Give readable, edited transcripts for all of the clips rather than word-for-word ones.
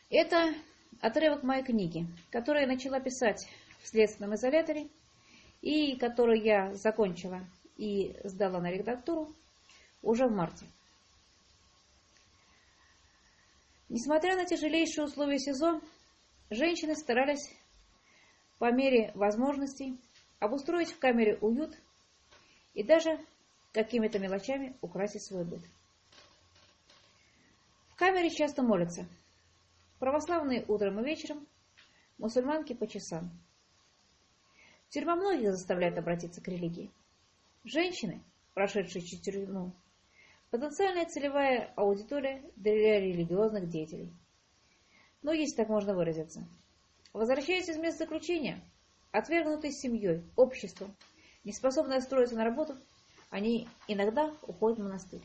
Это отрывок моей книги, которую я начала писать в следственном изоляторе и которую я закончила и сдала на редактуру уже в марте. Несмотря на тяжелейшие условия СИЗО, женщины старались по мере возможностей обустроить в камере уют и даже какими-то мелочами украсить свой быт. В камере часто молятся. Православные утром и вечером, мусульманки по часам. Тюрьма многих заставляет обратиться к религии. Женщины, прошедшие через тюрьму, потенциальная целевая аудитория для религиозных деятелей. Но если так можно выразиться. Возвращаясь из места заключения, отвергнутые семьей, обществом, неспособные устроиться на работу, они иногда уходят в монастырь.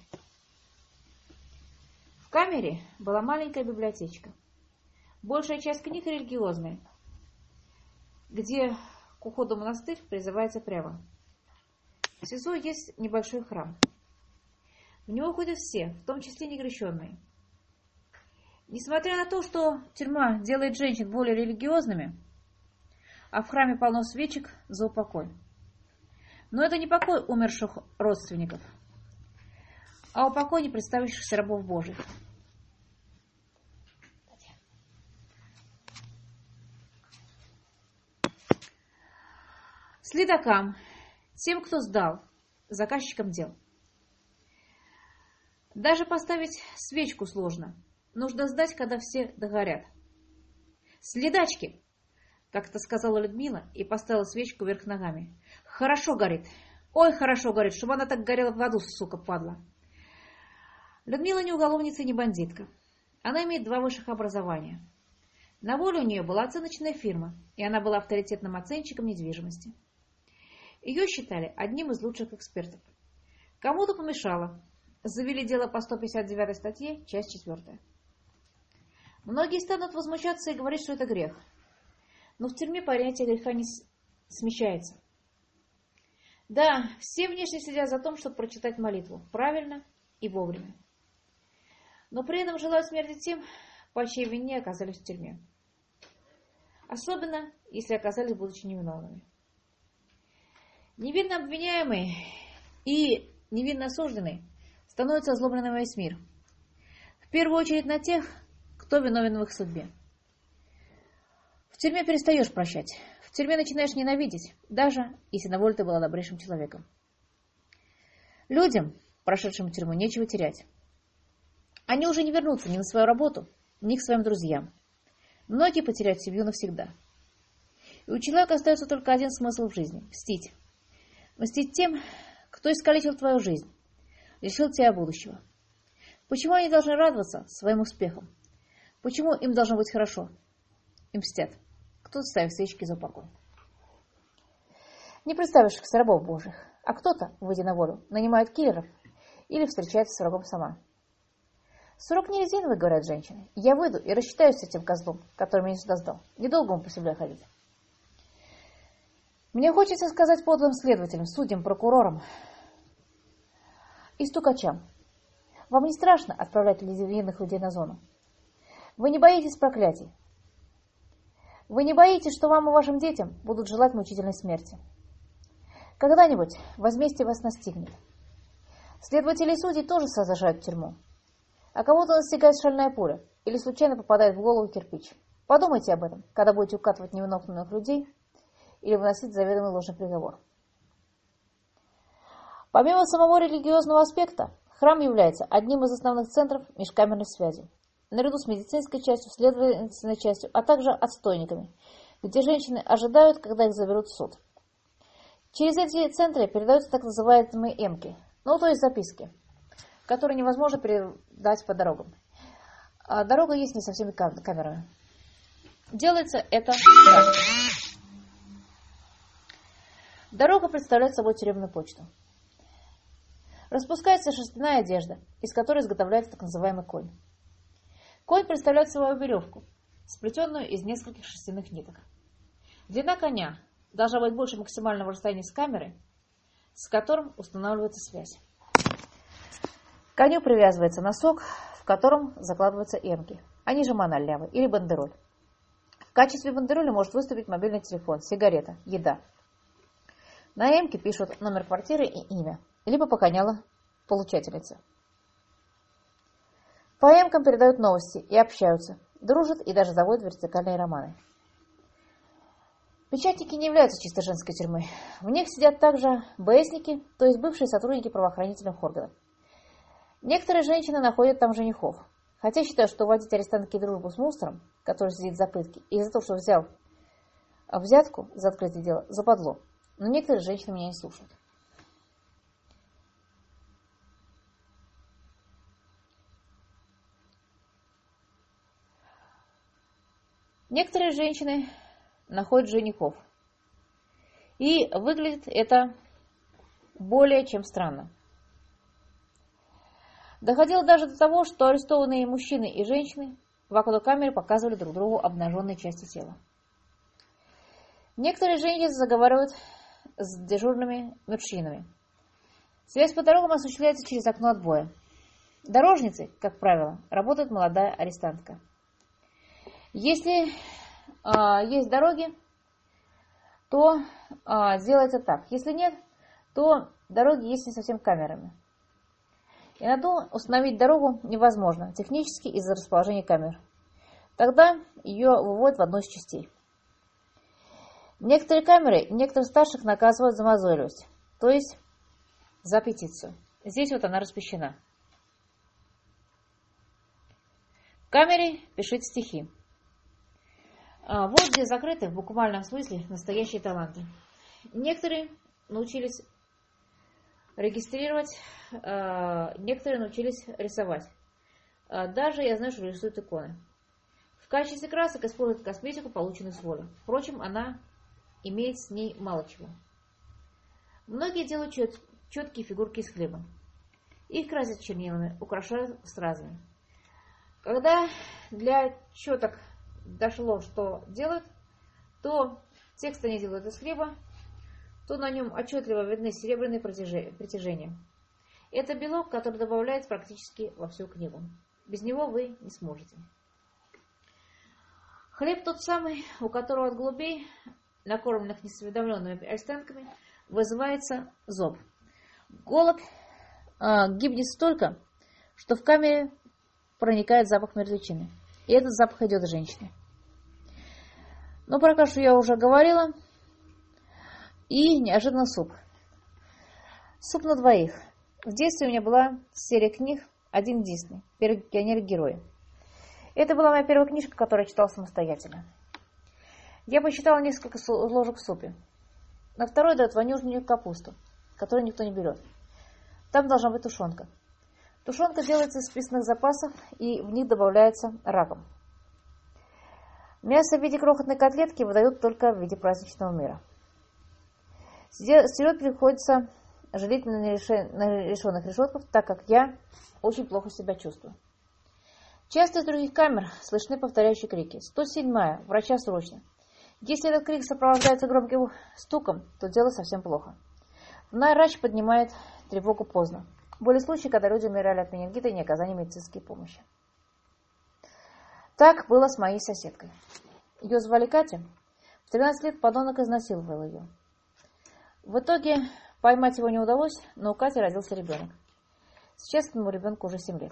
В камере была маленькая библиотечка. Большая часть книг религиозные, где к уходу в монастырь призывается прямо. В СИЗО есть небольшой храм. В него ходят все, в том числе некрещенные. Несмотря на то, что тюрьма делает женщин более религиозными, а в храме полно свечек за упокой. Но это не покой умерших родственников, а упокой не представившихся рабов Божьих. Следакам, тем, кто сдал, заказчикам дел. Даже поставить свечку сложно. Нужно сдать, когда все догорят. Следачки, как это сказала Людмила и поставила свечку вверх ногами. Хорошо горит. Ой, хорошо горит, чтобы она так горела в аду, сука, падла. Людмила не уголовница, не бандитка. Она имеет 2 высших образования. На воле у нее была оценочная фирма, и она была авторитетным оценщиком недвижимости. Ее считали одним из лучших экспертов. Кому-то помешало. Завели дело по 159 статье, часть 4. Многие станут возмущаться и говорить, что это грех. Но в тюрьме понятие греха не смещается. Да, все внешне следят за тем, чтобы прочитать молитву правильно и вовремя. Но при этом желают смерти тем, по чьей вине оказались в тюрьме. Особенно, если оказались, будучи невиновными. Невинно обвиняемый и невинно осужденный становятся озлобленным на весь мир. В первую очередь на тех, кто виновен в их судьбе. В тюрьме перестаешь прощать. В тюрьме начинаешь ненавидеть, даже если на воле ты была добрейшим человеком. Людям, прошедшим тюрьму, нечего терять. Они уже не вернутся ни на свою работу, ни к своим друзьям. Многие потеряют семью навсегда. И у человека остается только один смысл в жизни – мстить. Мстить тем, кто искалечил твою жизнь, лишил тебя будущего. Почему они должны радоваться своим успехам? Почему им должно быть хорошо? Им мстят. Кто-то ставит свечки за упокой. Не представившихся рабов Божьих, а кто-то, выйдя на волю, нанимает киллеров или встречается с врагом сама. Срок не резиновый, говорят женщины. Я выйду и рассчитаюсь с этим козлом, который меня сюда сдал. Недолго ему по земле ходить. Мне хочется сказать подлым следователям, судьям, прокурорам и стукачам. Вам не страшно отправлять невинных людей на зону? Вы не боитесь проклятий? Вы не боитесь, что вам и вашим детям будут желать мучительной смерти? Когда-нибудь возмездие вас настигнет. Следователи и судьи тоже сажают в тюрьму. А кого-то настигает шальная пуля или случайно попадает в голову кирпич. Подумайте об этом, когда будете укатывать невиновных людей или выносить заведомый ложный приговор. Помимо самого религиозного аспекта, храм является одним из основных центров межкамерной связи, наряду с медицинской частью, следовательной частью, а также отстойниками, где женщины ожидают, когда их заберут в суд. Через эти центры передаются так называемые эмки, то есть записки, которые невозможно передать по дорогам. А дорога есть не со всеми камерами. Делается это так. Дорога представляет собой тюремную почту. Распускается шерстяная одежда, из которой изготовляется так называемый конь. Конь представляет собой веревку, сплетенную из нескольких шерстяных ниток. Длина коня должна быть больше максимального расстояния с камерой, с которым устанавливается связь. К коню привязывается носок, в котором закладываются эмки. они же маналявы или бандероль. В качестве бандероли может выступить мобильный телефон, сигарета, еда. На эмке пишут номер квартиры и имя, либо погоняла получательница. По эмкам передают новости и общаются, дружат и даже заводят вертикальные романы. Печатники не являются чисто женской тюрьмой. В них сидят также БСники, то есть бывшие сотрудники правоохранительных органов. Некоторые женщины находят там женихов. Хотя считаю, что вводить арестантки дружбу с монстром, который сидит за пытки, и за то, что взял взятку за открытое дело, западло. Но некоторые женщины меня не слушают. Некоторые женщины находят женихов. И выглядит это более чем странно. Доходило даже до того, что арестованные мужчины и женщины в окно камеры показывали друг другу обнаженные части тела. Некоторые женщины заговаривают с дежурными мужчинами. Связь по дорогам осуществляется через окно отбоя. Дорожницей, как правило, работает молодая арестантка. Если есть дороги, то делается так. Если нет, то дороги есть не совсем камерами. И на то установить дорогу невозможно технически из-за расположения камер. Тогда ее выводят в одну из частей. Некоторые камеры, некоторых старших наказывают за мозолевость, то есть за петицию. Здесь вот она распещена. В камере пишите стихи. Вот где закрыты в буквальном смысле настоящие таланты. Некоторые научились регистрировать, некоторые научились рисовать. Даже я знаю, что рисуют иконы. В качестве красок используют косметику, полученную с воли. Впрочем, она имеет с ней мало чего. Многие делают четкие фигурки из хлеба. Их красят чернилами, украшают стразами. Когда для четок дошло, что делают, то текст они делают из хлеба, то на нем отчетливо видны серебряные притяжения. Это белок, который добавляется практически во всю книгу. Без него вы не сможете. Хлеб тот самый, у которого от голубей, накормленных несоведомленными арестантками, вызывается зоб. Голубь гибнет столько, что в камере проникает запах мертвечины. И этот запах идет от женщины. Но про кашу я уже говорила. И неожиданно суп. Суп на двоих. В детстве у меня была серия книг «Один Дисней. Пионеры-герои». Это была моя первая книжка, которую я читала самостоятельно. Я посчитала несколько ложек в супе. На второй дают вонюжную капусту, которую никто не берет. Там должна быть тушенка. Тушенка делается из списанных запасов, и в них добавляется раком. Мясо в виде крохотной котлетки выдают только в виде праздничного мира. Стереть приходится жалеть на решенных решетках, так как я очень плохо себя чувствую. Часто из других камер слышны повторяющие крики. 107-я, врача срочно. Если этот крик сопровождается громким стуком, то дело совсем плохо. Врач поднимает тревогу поздно. Были случаи, когда люди умирали от менингита и неоказания медицинской помощи. Так было с моей соседкой. Ее звали Катя. В 13 лет подонок изнасиловал ее. В итоге поймать его не удалось, но у Кати родился ребенок. Сейчас этому ребенку уже 7 лет.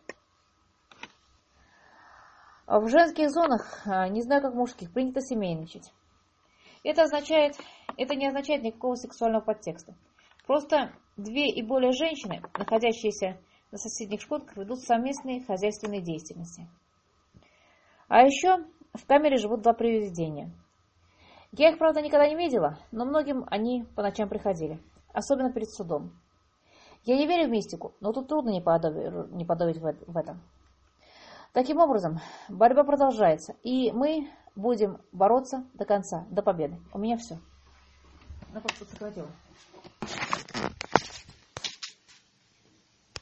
В женских зонах, не знаю как в мужских, принято семейничать. Это не означает никакого сексуального подтекста. Просто 2 и более женщины, находящиеся на соседних шконках, ведут совместные хозяйственные деятельности. А еще в камере живут 2 привидения. Я их, правда, никогда не видела, но многим они по ночам приходили, особенно перед судом. Я не верю в мистику, но тут трудно не подавить в этом. Таким образом, борьба продолжается, и мы будем бороться до конца, до победы. У меня все. Ну, как-то сократила.